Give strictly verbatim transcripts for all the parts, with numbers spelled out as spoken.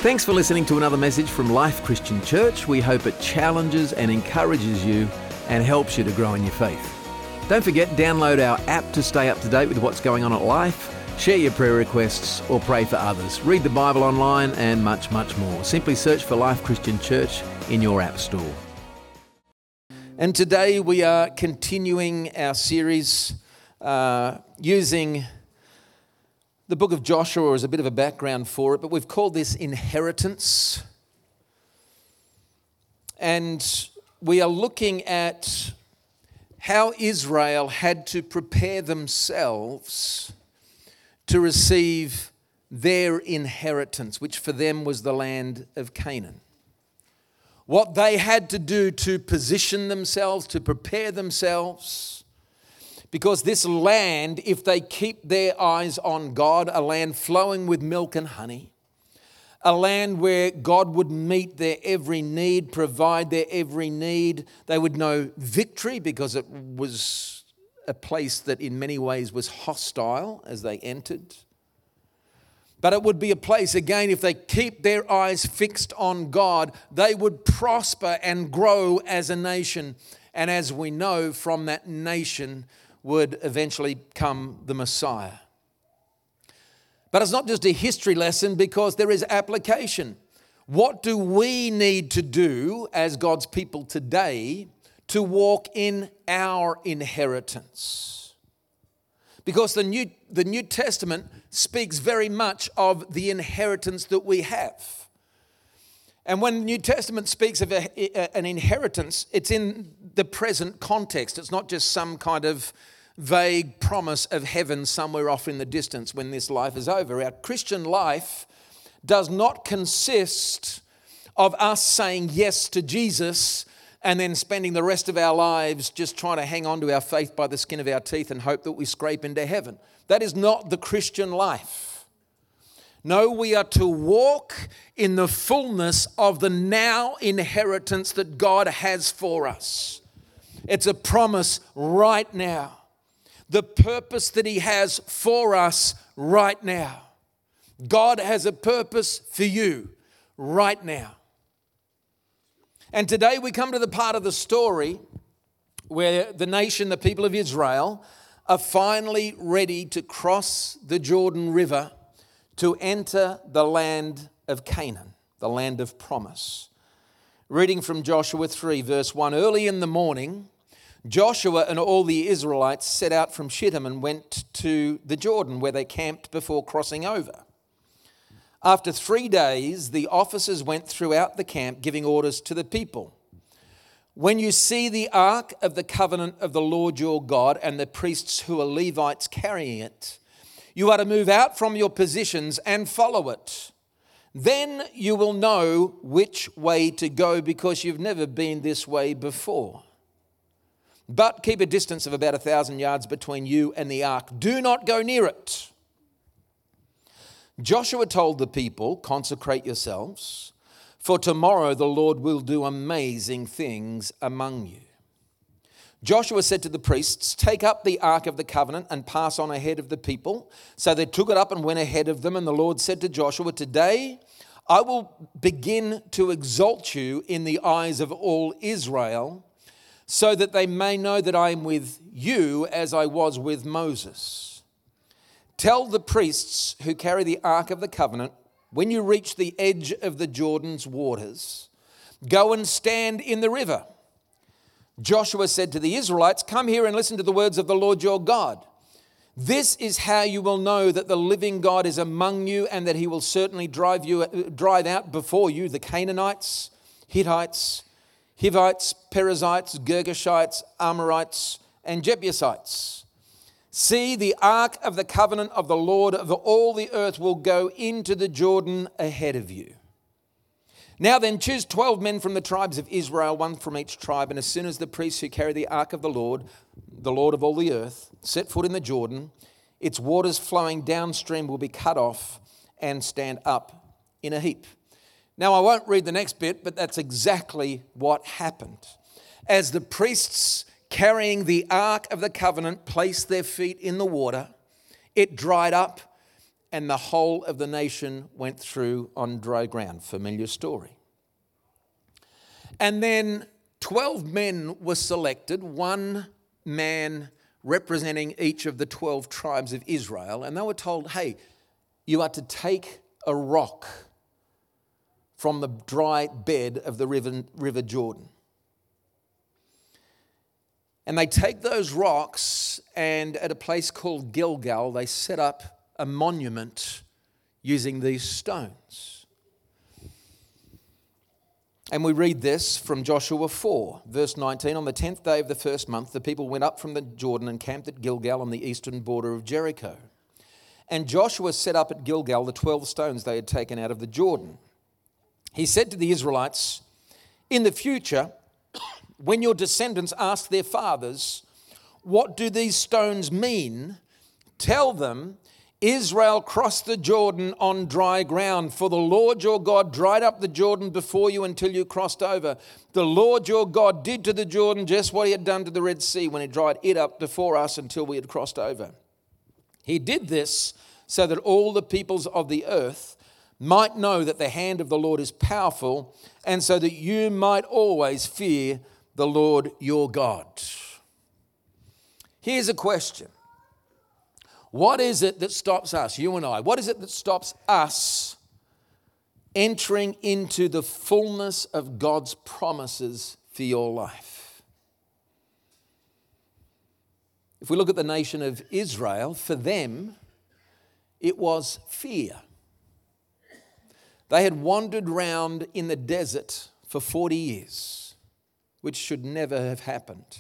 Thanks for listening to another message from Life Christian Church. We hope it challenges and encourages you and helps you to grow in your faith. Don't forget, download our app to stay up to date with what's going on at Life, share your prayer requests or pray for others, read the Bible online and much, much more. Simply search for Life Christian Church in your app store. And today we are continuing our series uh, using the book of Joshua as a bit of a background for it, but we've called this Inheritance. And we are looking at how Israel had to prepare themselves to receive their inheritance, which for them was the land of Canaan. What they had to do to position themselves, to prepare themselves, because this land, if they keep their eyes on God, a land flowing with milk and honey, a land where God would meet their every need, provide their every need, they would know victory because it was a place that in many ways was hostile as they entered. But it would be a place, again, if they keep their eyes fixed on God, they would prosper and grow as a nation. And as we know, from that nation would eventually come the Messiah. But it's not just a history lesson, because there is application. What do we need to do as God's people today to walk in our inheritance? Because the New, the New Testament speaks very much of the inheritance that we have. And when the New Testament speaks of a, an inheritance, it's in the present context. It's not just some kind of vague promise of heaven somewhere off in the distance when this life is over. Our Christian life does not consist of us saying yes to Jesus and then spending the rest of our lives just trying to hang on to our faith by the skin of our teeth and hope that we scrape into heaven. That is not the Christian life. No, we are to walk in the fullness of the now inheritance that God has for us. It's a promise right now. The purpose that He has for us right now. God has a purpose for you right now. And today we come to the part of the story where the nation, the people of Israel, are finally ready to cross the Jordan River to enter the land of Canaan, the land of promise. Reading from Joshua three, verse one, early in the morning, Joshua and all the Israelites set out from Shittim and went to the Jordan, where they camped before crossing over. After three days, the officers went throughout the camp, giving orders to the people. When you see the ark of the covenant of the Lord your God and the priests who are Levites carrying it, you are to move out from your positions and follow it. Then you will know which way to go, because you've never been this way before. But keep a distance of about a thousand yards between you and the ark. Do not go near it. Joshua told the people, consecrate yourselves, for tomorrow the Lord will do amazing things among you. Joshua said to the priests, take up the ark of the covenant and pass on ahead of the people. So they took it up and went ahead of them. And the Lord said to Joshua, today I will begin to exalt you in the eyes of all Israel, so that they may know that I am with you as I was with Moses. Tell the priests who carry the ark of the covenant, when you reach the edge of the Jordan's waters, go and stand in the river. Joshua said to the Israelites, come here and listen to the words of the Lord your God. This is how you will know that the living God is among you, and that He will certainly drive you, drive out before you the Canaanites, Hittites, Hivites, Perizzites, Girgashites, Amorites, and Jebusites. See, the ark of the covenant of the Lord of all the earth will go into the Jordan ahead of you. Now then, choose twelve men from the tribes of Israel, one from each tribe. And as soon as the priests who carry the ark of the Lord, the Lord of all the earth, set foot in the Jordan, its waters flowing downstream will be cut off and stand up in a heap. Now, I won't read the next bit, but that's exactly what happened. As the priests carrying the ark of the covenant placed their feet in the water, it dried up and the whole of the nation went through on dry ground. Familiar story. And then twelve men were selected, one man representing each of the twelve tribes of Israel, and they were told, hey, you are to take a rock from the dry bed of the river, river Jordan. And they take those rocks, and at a place called Gilgal, they set up a monument using these stones. And we read this from Joshua four, verse nineteen. On the tenth day of the first month, the people went up from the Jordan and camped at Gilgal on the eastern border of Jericho. And Joshua set up at Gilgal the twelve stones they had taken out of the Jordan. He said to the Israelites, in the future, when your descendants ask their fathers, what do these stones mean? Tell them, Israel crossed the Jordan on dry ground, for the Lord your God dried up the Jordan before you until you crossed over. The Lord your God did to the Jordan just what he had done to the Red Sea when he dried it up before us until we had crossed over. He did this so that all the peoples of the earth might know that the hand of the Lord is powerful, and so that you might always fear the Lord your God. Here's a question. What is it that stops us, you and I, what is it that stops us entering into the fullness of God's promises for your life? If we look at the nation of Israel, for them, it was fear. They had wandered round in the desert for forty years, which should never have happened.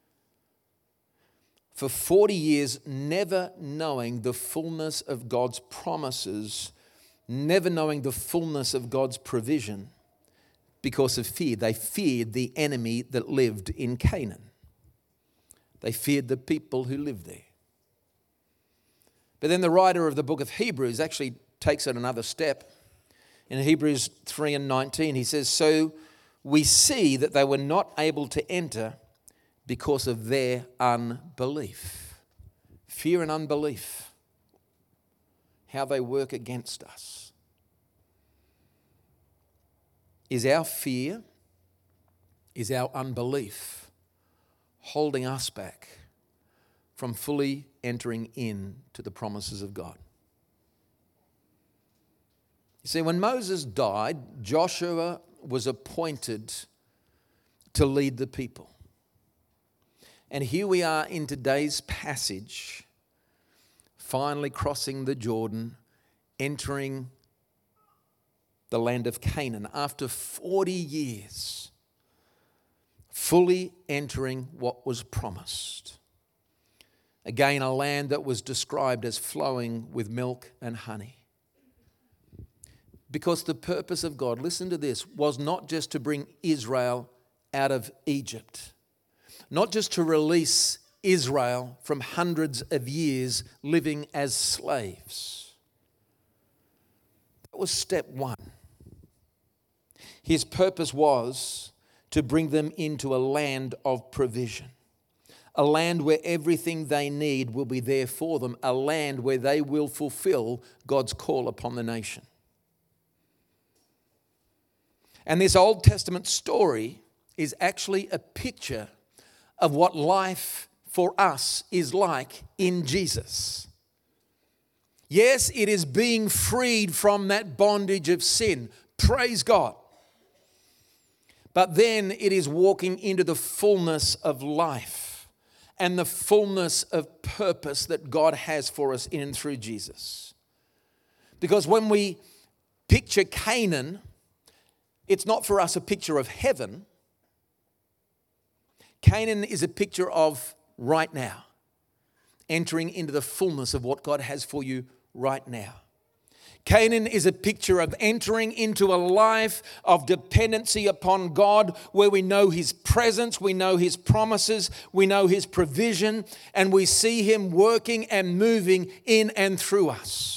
For forty years, never knowing the fullness of God's promises, never knowing the fullness of God's provision because of fear. They feared the enemy that lived in Canaan. They feared the people who lived there. But then the writer of the book of Hebrews actually takes it another step. In Hebrews three and nineteen, he says, so we see that they were not able to enter because of their unbelief. Fear and unbelief, how they work against us. Is our fear, is our unbelief holding us back from fully entering into the promises of God? You see, when Moses died, Joshua was appointed to lead the people. And here we are in today's passage, finally crossing the Jordan, entering the land of Canaan after forty years, fully entering what was promised. Again, a land that was described as flowing with milk and honey. Because the purpose of God, listen to this, was not just to bring Israel out of Egypt, not just to release Israel from hundreds of years living as slaves. That was step one. His purpose was to bring them into a land of provision, a land where everything they need will be there for them, a land where they will fulfill God's call upon the nation. And this Old Testament story is actually a picture of what life for us is like in Jesus. Yes, it is being freed from that bondage of sin. Praise God. But then it is walking into the fullness of life and the fullness of purpose that God has for us in and through Jesus. Because when we picture Canaan, it's not for us a picture of heaven. Canaan is a picture of right now, entering into the fullness of what God has for you right now. Canaan is a picture of entering into a life of dependency upon God, where we know His presence, we know His promises, we know His provision, and we see Him working and moving in and through us.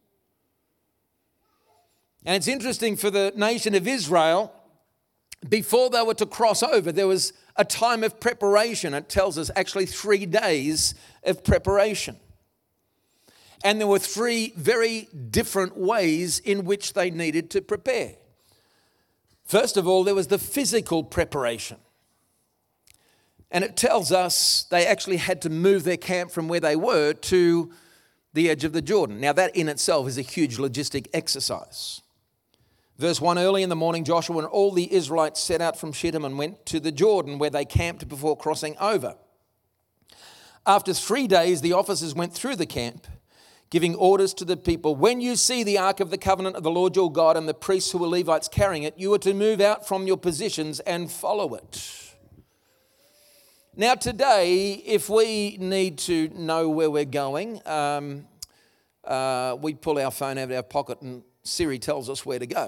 And it's interesting for the nation of Israel, before they were to cross over, there was a time of preparation. It tells us actually three days of preparation. And there were three very different ways in which they needed to prepare. First of all, there was the physical preparation. And it tells us they actually had to move their camp from where they were to the edge of the Jordan. Now, that in itself is a huge logistic exercise. Verse one, early in the morning, Joshua and all the Israelites set out from Shittim and went to the Jordan, where they camped before crossing over. After three days, the officers went through the camp, giving orders to the people, when you see the ark of the covenant of the Lord your God and the priests who are Levites carrying it, you are to move out from your positions and follow it. Now today, if we need to know where we're going, um, uh, we pull our phone out of our pocket and Siri tells us where to go.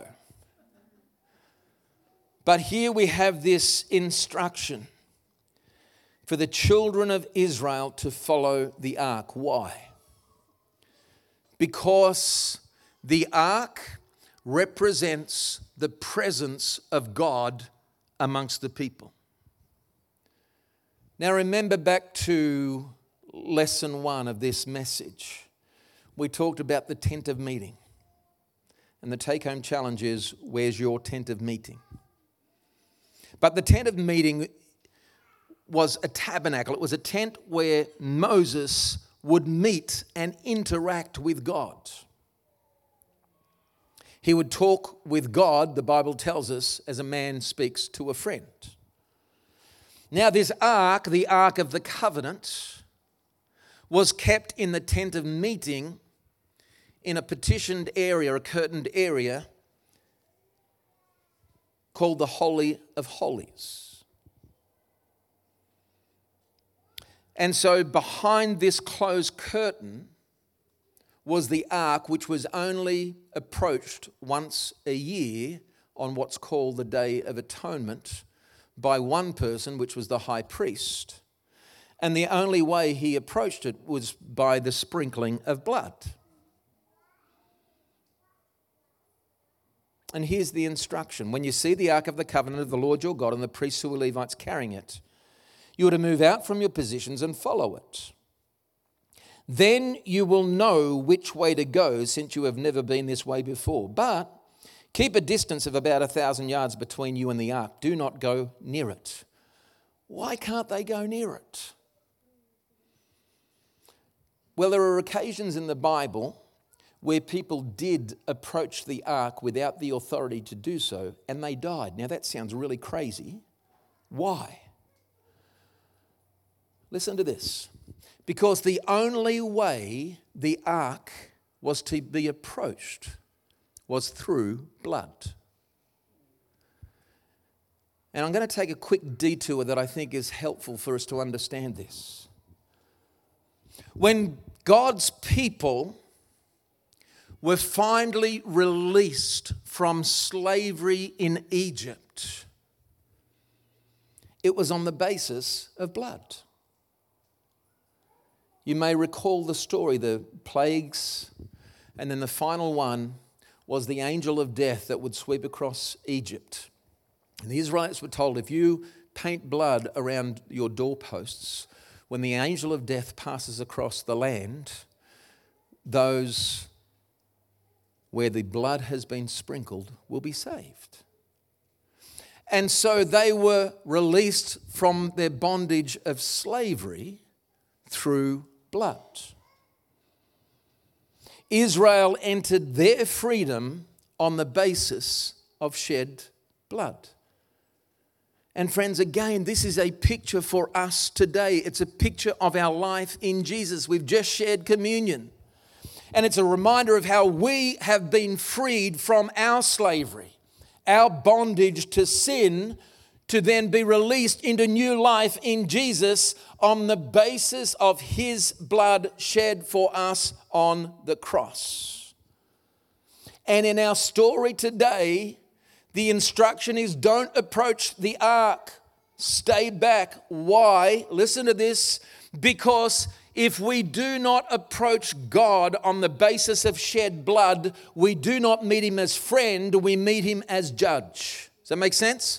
But here we have this instruction for the children of Israel to follow the ark. Why? Because the ark represents the presence of God amongst the people. Now remember back to lesson one of this message. We talked about the tent of meeting. And the take-home challenge is, where's your tent of meeting? But the tent of meeting was a tabernacle. It was a tent where Moses would meet and interact with God. He would talk with God, the Bible tells us, as a man speaks to a friend. Now this ark, the Ark of the Covenant, was kept in the tent of meeting in a partitioned area, a curtained area called the Holy of Holies. And so behind this closed curtain was the ark, which was only approached once a year on what's called the Day of Atonement by one person, which was the high priest. And the only way he approached it was by the sprinkling of blood. And here's the instruction. When you see the ark of the covenant of the Lord your God and the priests who are Levites carrying it, you are to move out from your positions and follow it. Then you will know which way to go, since you have never been this way before. But keep a distance of about a thousand yards between you and the ark. Do not go near it. Why can't they go near it? Well, there are occasions in the Bible where people did approach the ark without the authority to do so, and they died. Now that sounds really crazy. Why? Listen to this. Because the only way the ark was to be approached was through blood. And I'm going to take a quick detour that I think is helpful for us to understand this. When God's people were finally released from slavery in Egypt, it was on the basis of blood. You may recall the story, the plagues, and then the final one was the angel of death that would sweep across Egypt. And the Israelites were told, if you paint blood around your doorposts, when the angel of death passes across the land, those where the blood has been sprinkled will be saved. And so they were released from their bondage of slavery through blood. Israel entered their freedom on the basis of shed blood. And friends, again, this is a picture for us today. It's a picture of our life in Jesus. We've just shared communion. And it's a reminder of how we have been freed from our slavery, our bondage to sin, to then be released into new life in Jesus on the basis of his blood shed for us on the cross. And in our story today, the instruction is don't approach the ark. Stay back. Why? Listen to this. Because if we do not approach God on the basis of shed blood, we do not meet him as friend, we meet him as judge. Does that make sense?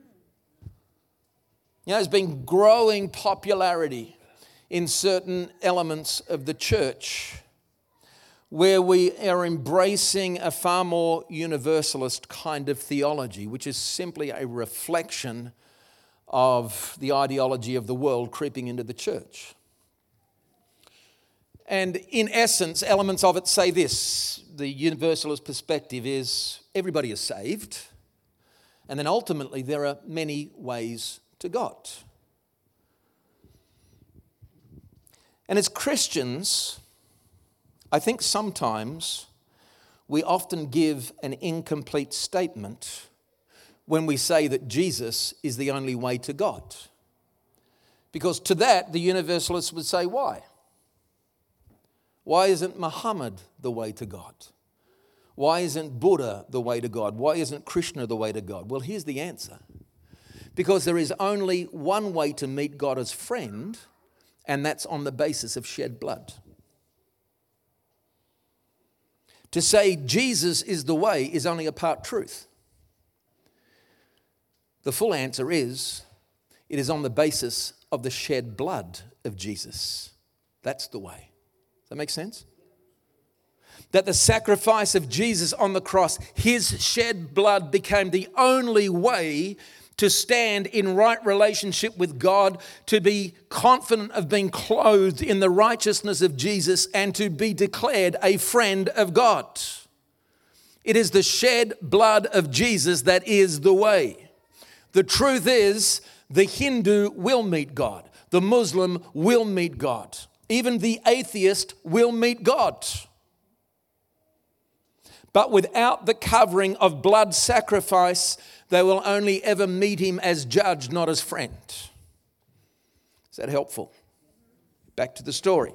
You know, there's been growing popularity in certain elements of the church where we are embracing a far more universalist kind of theology, which is simply a reflection of the ideology of the world creeping into the church. And in essence, elements of it say this: the universalist perspective is everybody is saved, and then ultimately there are many ways to God. And as Christians, I think sometimes we often give an incomplete statement when we say that Jesus is the only way to God. Because to that, the universalists would say, why? Why isn't Muhammad the way to God? Why isn't Buddha the way to God? Why isn't Krishna the way to God? Well, here's the answer. Because there is only one way to meet God as friend, and that's on the basis of shed blood. To say Jesus is the way is only a part truth. The full answer is, it is on the basis of the shed blood of Jesus. That's the way. Does that make sense? That the sacrifice of Jesus on the cross, his shed blood became the only way to stand in right relationship with God, to be confident of being clothed in the righteousness of Jesus, and to be declared a friend of God. It is the shed blood of Jesus that is the way. The truth is, the Hindu will meet God. The Muslim will meet God. Even the atheist will meet God. But without the covering of blood sacrifice, they will only ever meet him as judge, not as friend. Is that helpful? Back to the story.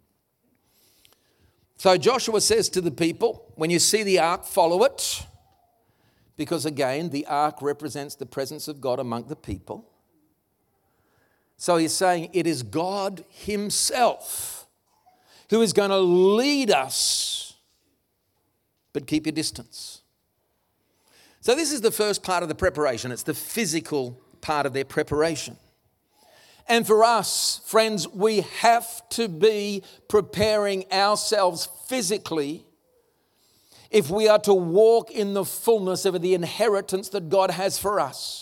So Joshua says to the people, when you see the ark, follow it. Because again, the ark represents the presence of God among the people. So he's saying it is God himself who is going to lead us, but keep your distance. So this is the first part of the preparation. It's the physical part of their preparation. And for us, friends, we have to be preparing ourselves physically if we are to walk in the fullness of the inheritance that God has for us.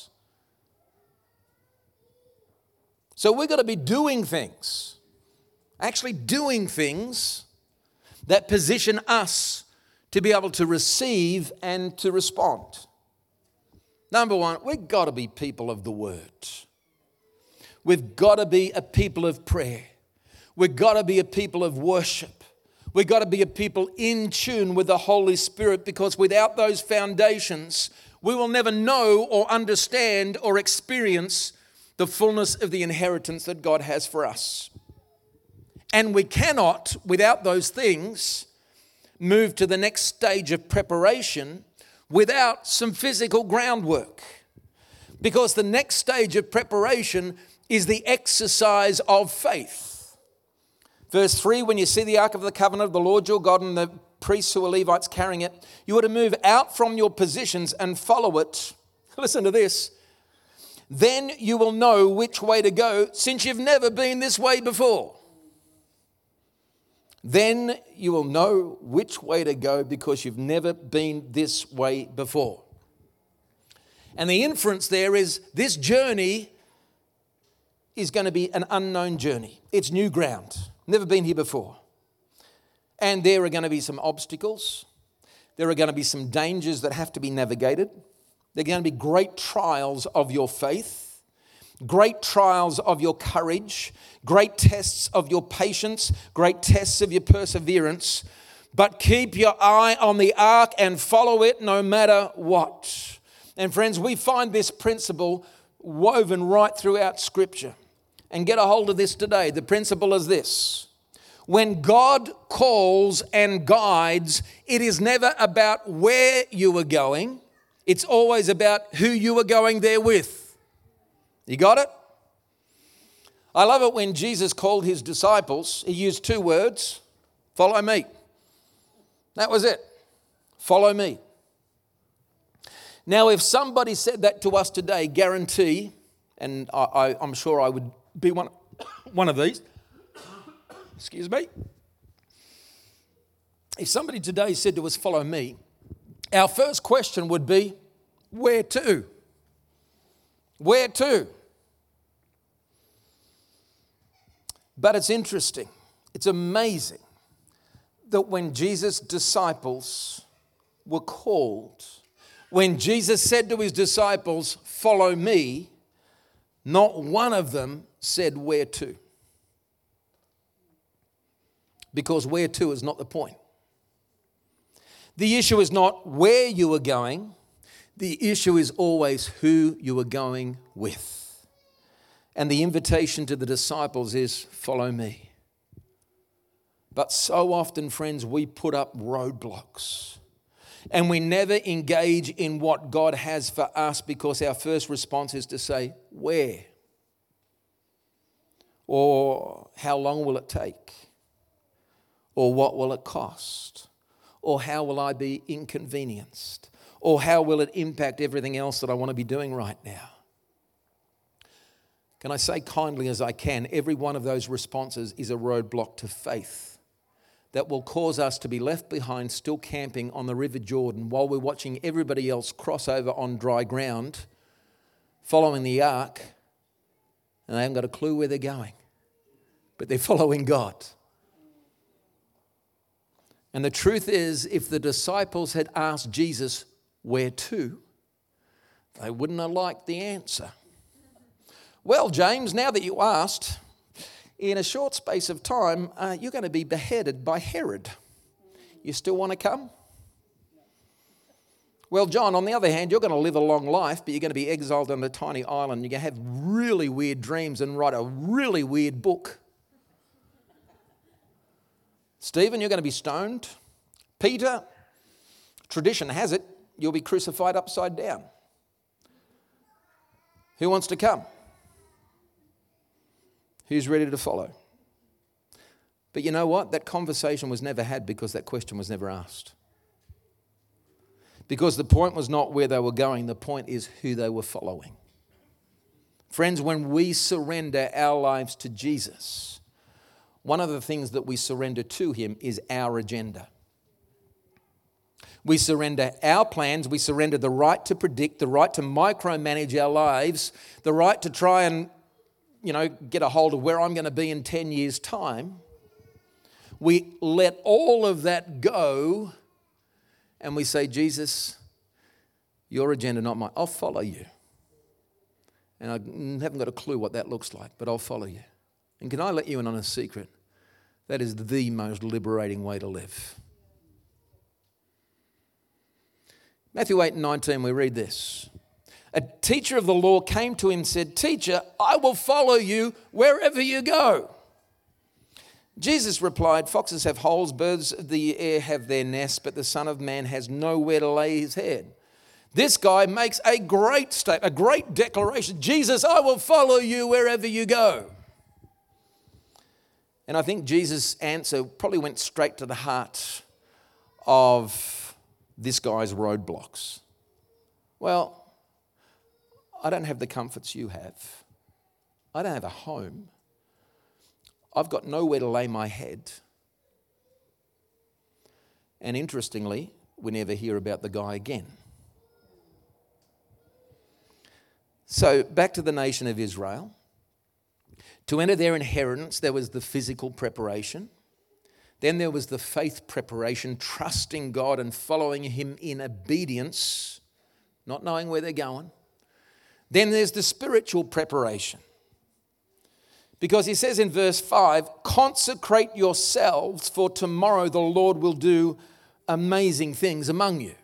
So we've got to be doing things, actually doing things that position us to be able to receive and to respond. Number one, we've got to be people of the Word. We've got to be a people of prayer. We've got to be a people of worship. We've got to be a people in tune with the Holy Spirit, because without those foundations, we will never know or understand or experience the fullness of the inheritance that God has for us. And we cannot, without those things, move to the next stage of preparation without some physical groundwork. Because the next stage of preparation is the exercise of faith. Verse three, when you see the ark of the covenant of the Lord your God and the priests who are Levites carrying it, you are to move out from your positions and follow it. Listen to this. Then you will know which way to go, since you've never been this way before. Then you will know which way to go because you've never been this way before. And the inference there is this journey is going to be an unknown journey. It's new ground. Never been here before. And there are going to be some obstacles. There are going to be some dangers that have to be navigated. There are going to be great trials of your faith, great trials of your courage, great tests of your patience, great tests of your perseverance. But keep your eye on the ark and follow it no matter what. And friends, we find this principle woven right throughout Scripture. And get a hold of this today. The principle is this. When God calls and guides, it is never about where you are going. It's always about who you are going there with. You got it? I love it when Jesus called his disciples. He used two words. Follow me. That was it. Follow me. Now, if somebody said that to us today, guarantee, and I, I, I'm sure I would be one, one of these. Excuse me. if somebody today said to us, follow me, our first question would be, where to? Where to? But it's interesting, it's amazing that when Jesus' disciples were called, when Jesus said to his disciples, follow me, not one of them said where to. Because where to is not the point. The issue is not where you are going. The issue is always who you are going with. And the invitation to the disciples is, follow me. But so often, friends, we put up roadblocks. And we never engage in what God has for us because our first response is to say, where? Or how long will it take? Or what will it cost? Or how will I be inconvenienced? Or how will it impact everything else that I want to be doing right now? Can I say kindly as I can, every one of those responses is a roadblock to faith that will cause us to be left behind still camping on the River Jordan while we're watching everybody else cross over on dry ground, following the ark, and they haven't got a clue where they're going. But they're following God. And the truth is, if the disciples had asked Jesus, where to? They wouldn't have liked the answer. Well, James, now that you asked, in a short space of time, uh, you're going to be beheaded by Herod. You still want to come? Well, John, on the other hand, you're going to live a long life, but you're going to be exiled on a tiny island. You're going to have really weird dreams and write a really weird book. Stephen, you're going to be stoned. Peter, tradition has it, you'll be crucified upside down. Who wants to come? Who's ready to follow? But you know what? That conversation was never had because that question was never asked. Because the point was not where they were going, the point is who they were following. Friends, when we surrender our lives to Jesus, one of the things that we surrender to him is our agenda. We surrender our plans, we surrender the right to predict, the right to micromanage our lives, the right to try and, you know, get a hold of where I'm going to be in ten years' time. We let all of that go and we say, Jesus, your agenda, not mine. I'll follow you. And I haven't got a clue what that looks like, but I'll follow you. And can I let you in on a secret? That is the most liberating way to live. Matthew eight and nineteen, we read this. A teacher of the law came to him and said, Teacher, I will follow you wherever you go. Jesus replied, Foxes have holes, birds of the air have their nests, but the Son of Man has nowhere to lay his head. This guy makes a great statement, a great declaration. Jesus, I will follow you wherever you go. And I think Jesus' answer probably went straight to the heart of this guy's roadblocks. Well, I don't have the comforts you have. I don't have a home. I've got nowhere to lay my head. And interestingly, we never hear about the guy again. So back to the nation of Israel. To enter their inheritance, there was the physical preparation. Then there was the faith preparation, trusting God and following him in obedience, not knowing where they're going. Then there's the spiritual preparation. Because he says in verse five, consecrate yourselves, for tomorrow the Lord will do amazing things among you.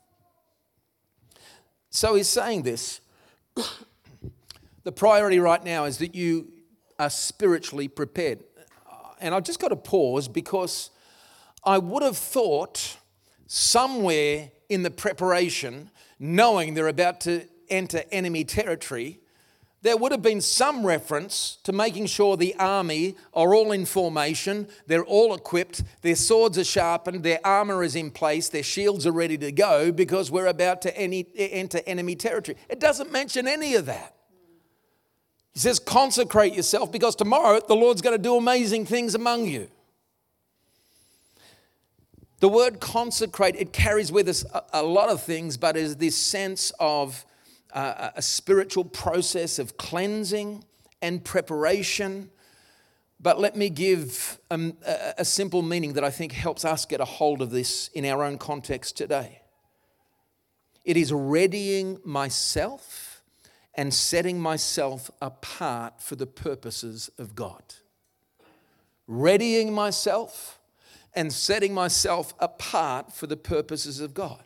So he's saying this. The priority right now is that you are spiritually prepared. And I've just got to pause because I would have thought somewhere in the preparation, knowing they're about to enter enemy territory, there would have been some reference to making sure the army are all in formation, they're all equipped, their swords are sharpened, their armor is in place, their shields are ready to go because we're about to any, enter enemy territory. It doesn't mention any of that. He says, consecrate yourself because tomorrow the Lord's going to do amazing things among you. The word consecrate, it carries with us a, a lot of things, but is this sense of uh, a spiritual process of cleansing and preparation. But let me give a, a simple meaning that I think helps us get a hold of this in our own context today. It is readying myself and setting myself apart for the purposes of God. Readying myself and setting myself apart for the purposes of God.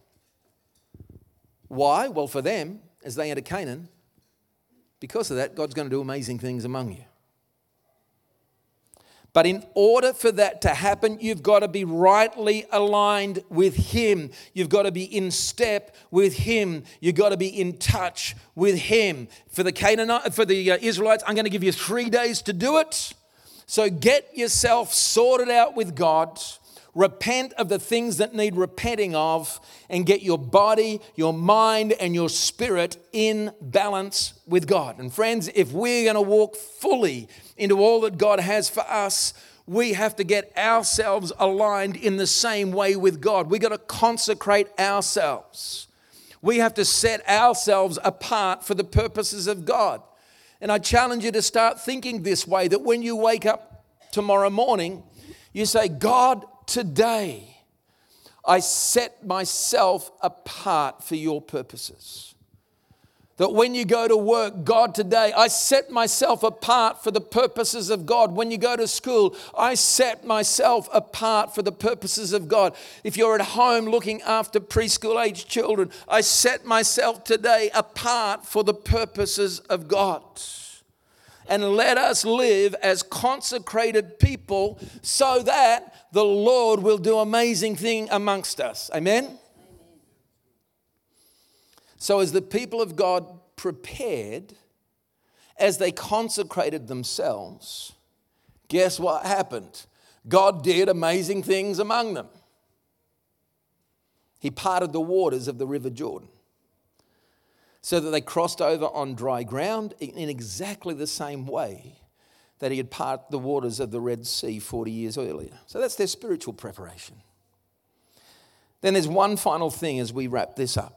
Why? Well, for them, as they enter Canaan, because of that, God's going to do amazing things among you. But in order for that to happen, you've got to be rightly aligned with Him. You've got to be in step with Him. You've got to be in touch with Him. For the Canaanite, for the Israelites, I'm going to give you three days to do it. So get yourself sorted out with God. Repent of the things that need repenting of, and get your body, your mind, and your spirit in balance with God. And friends, if we're going to walk fully into all that God has for us, we have to get ourselves aligned in the same way with God. We've got to consecrate ourselves. We have to set ourselves apart for the purposes of God. And I challenge you to start thinking this way, that when you wake up tomorrow morning, you say, God, today, I set myself apart for your purposes. That when you go to work, God, today, I set myself apart for the purposes of God. When you go to school, I set myself apart for the purposes of God. If you're at home looking after preschool age children, I set myself today apart for the purposes of God. And let us live as consecrated people so that the Lord will do amazing things amongst us. Amen? Amen? So as the people of God prepared, as they consecrated themselves, guess what happened? God did amazing things among them. He parted the waters of the River Jordan, so that they crossed over on dry ground in exactly the same way that He had parted the waters of the Red Sea forty years earlier. So that's their spiritual preparation. Then there's one final thing as we wrap this up.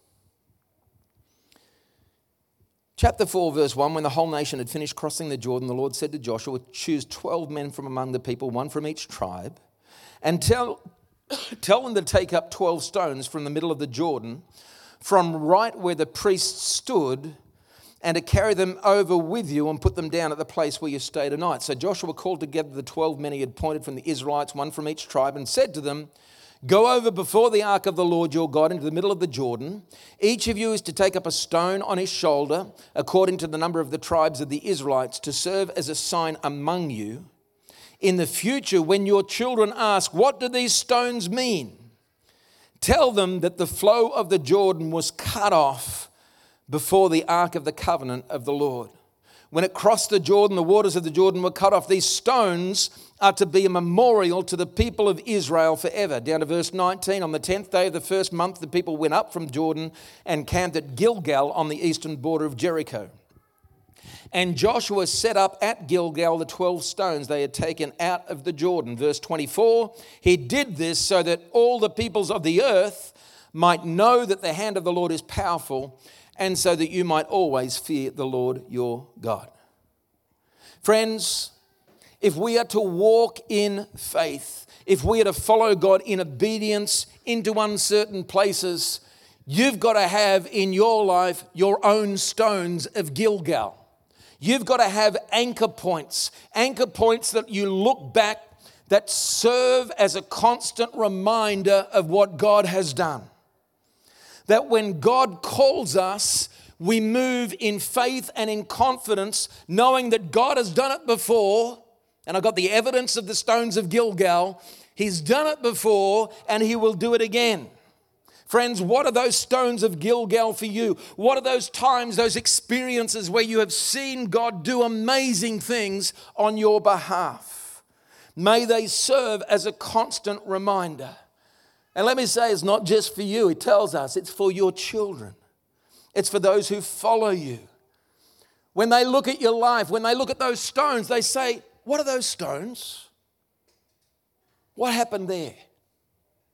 Chapter four, verse one, when the whole nation had finished crossing the Jordan, the Lord said to Joshua, choose twelve men from among the people, one from each tribe, and tell, tell them to take up twelve stones from the middle of the Jordan, from right where the priests stood, and to carry them over with you and put them down at the place where you stay tonight. So Joshua called together the twelve men he had appointed from the Israelites, one from each tribe, and said to them, go over before the ark of the Lord your God into the middle of the Jordan. Each of you is to take up a stone on his shoulder, according to the number of the tribes of the Israelites, to serve as a sign among you. In the future, when your children ask, what do these stones mean? Tell them that the flow of the Jordan was cut off before the ark of the covenant of the Lord. When it crossed the Jordan, the waters of the Jordan were cut off. These stones are to be a memorial to the people of Israel forever. Down to verse nineteen, on the tenth day of the first month, the people went up from Jordan and camped at Gilgal on the eastern border of Jericho. And Joshua set up at Gilgal the twelve stones they had taken out of the Jordan. Verse twenty-four, he did this so that all the peoples of the earth might know that the hand of the Lord is powerful, and so that you might always fear the Lord your God. Friends, if we are to walk in faith, if we are to follow God in obedience into uncertain places, you've got to have in your life your own stones of Gilgal. You've got to have anchor points, anchor points that you look back, that serve as a constant reminder of what God has done. That when God calls us, we move in faith and in confidence, knowing that God has done it before, and I've got the evidence of the stones of Gilgal. He's done it before, and He will do it again. Friends, what are those stones of Gilgal for you? What are those times, those experiences where you have seen God do amazing things on your behalf? May they serve as a constant reminder. And let me say, it's not just for you. It tells us it's for your children. It's for those who follow you. When they look at your life, when they look at those stones, they say, what are those stones? What happened there?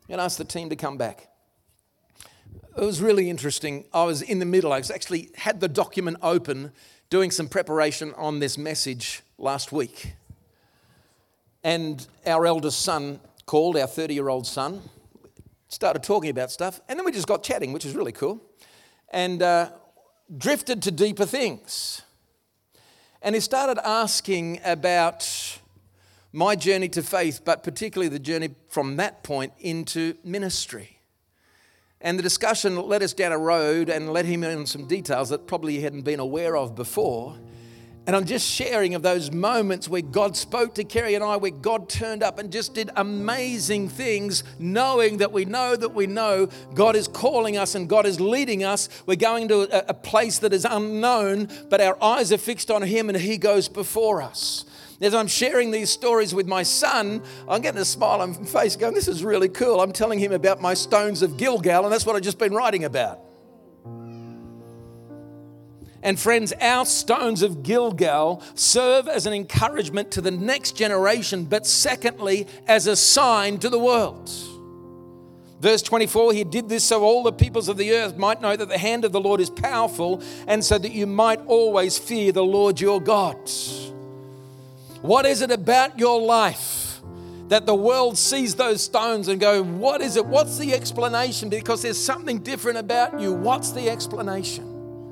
and ask the team to come back. It was really interesting. I was in the middle. I was actually had the document open, doing some preparation on this message last week. And our eldest son called, our thirty-year-old son, started talking about stuff, and then we just got chatting, which is really cool, and uh, drifted to deeper things. And he started asking about my journey to faith, but particularly the journey from that point into ministry. And the discussion led us down a road and led him in some details that probably he hadn't been aware of before. And I'm just sharing of those moments where God spoke to Kerry and I, where God turned up and just did amazing things, knowing that we know that we know God is calling us and God is leading us. We're going to a, a place that is unknown, but our eyes are fixed on Him and He goes before us. As I'm sharing these stories with my son, I'm getting a smile on my face going, this is really cool. I'm telling him about my stones of Gilgal, and that's what I've just been writing about. And friends, our stones of Gilgal serve as an encouragement to the next generation, but secondly, as a sign to the world. Verse twenty-four, He did this so all the peoples of the earth might know that the hand of the Lord is powerful, and so that you might always fear the Lord your God. What is it about your life that the world sees those stones and go, what is it? What's the explanation? Because there's something different about you. What's the explanation?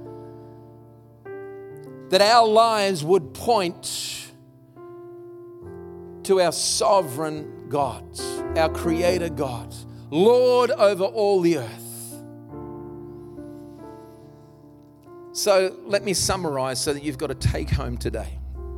That our lives would point to our sovereign God, our Creator God, Lord over all the earth. So let me summarize so that you've got a take home today.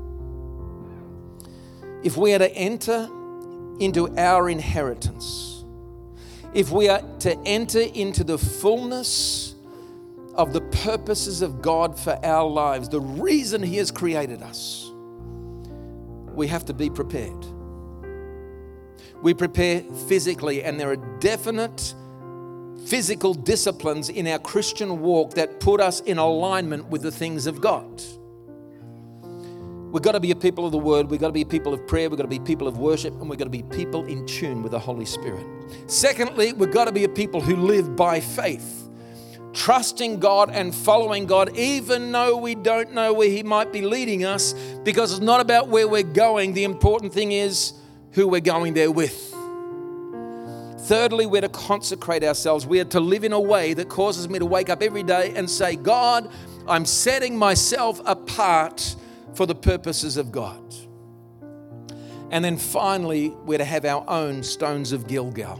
If we are to enter into our inheritance, if we are to enter into the fullness of the purposes of God for our lives, the reason He has created us, we have to be prepared. We prepare physically, and there are definite physical disciplines in our Christian walk that put us in alignment with the things of God. We've got to be a people of the Word, we've got to be a people of prayer, we've got to be people of worship, and we've got to be people in tune with the Holy Spirit. Secondly, we've got to be a people who live by faith, trusting God and following God, even though we don't know where He might be leading us, because it's not about where we're going. The important thing is who we're going there with. Thirdly, we're to consecrate ourselves. We are to live in a way that causes me to wake up every day and say, God, I'm setting myself apart for the purposes of God. And then finally, we're to have our own stones of Gilgal.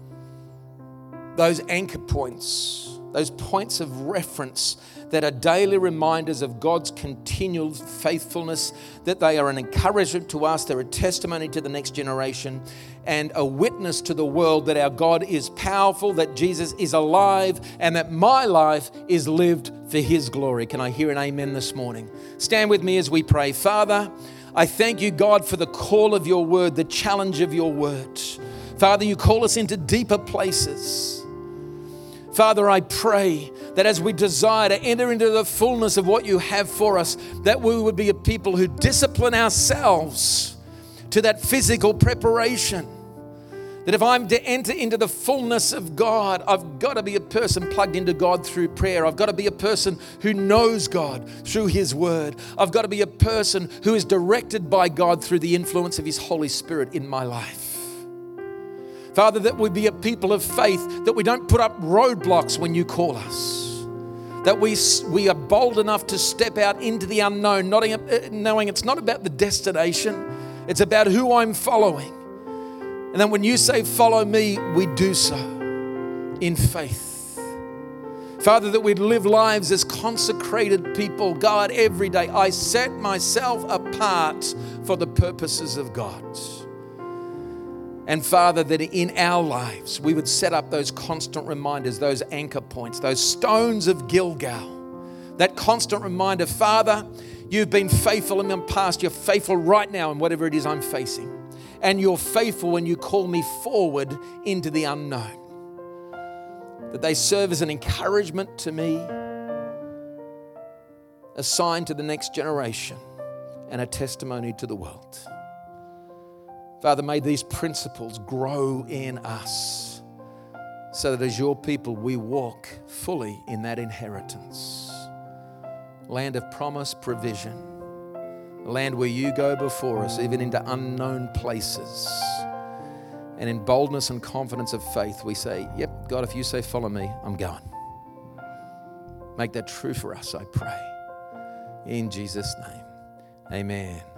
Those anchor points, those points of reference that are daily reminders of God's continual faithfulness, that they are an encouragement to us, they're a testimony to the next generation, and a witness to the world that our God is powerful, that Jesus is alive, and that my life is lived for His glory. Can I hear an amen this morning? Stand with me as we pray. Father, I thank you, God, for the call of your word, the challenge of your word. Father, you call us into deeper places. Father, I pray that as we desire to enter into the fullness of what you have for us, that we would be a people who discipline ourselves to that physical preparation. That if I'm to enter into the fullness of God, I've got to be a person plugged into God through prayer. I've got to be a person who knows God through His Word. I've got to be a person who is directed by God through the influence of His Holy Spirit in my life. Father, that we be a people of faith, that we don't put up roadblocks when you call us. That we, we are bold enough to step out into the unknown, not, knowing it's not about the destination, it's about who I'm following. And then when you say, follow me, we do so in faith. Father, that we'd live lives as consecrated people. God, every day I set myself apart for the purposes of God. And Father, that in our lives, we would set up those constant reminders, those anchor points, those stones of Gilgal, that constant reminder, Father, you've been faithful in the past, you're faithful right now in whatever it is I'm facing. And you're faithful when you call me forward into the unknown. That they serve as an encouragement to me, a sign to the next generation, and a testimony to the world. Father, may these principles grow in us. so that as your people we walk fully in that inheritance. Land of promise, provision. A land where you go before us, even into unknown places. And in boldness and confidence of faith, we say, yep, God, if you say follow me, I'm going. Make that true for us, I pray. In Jesus' name, amen.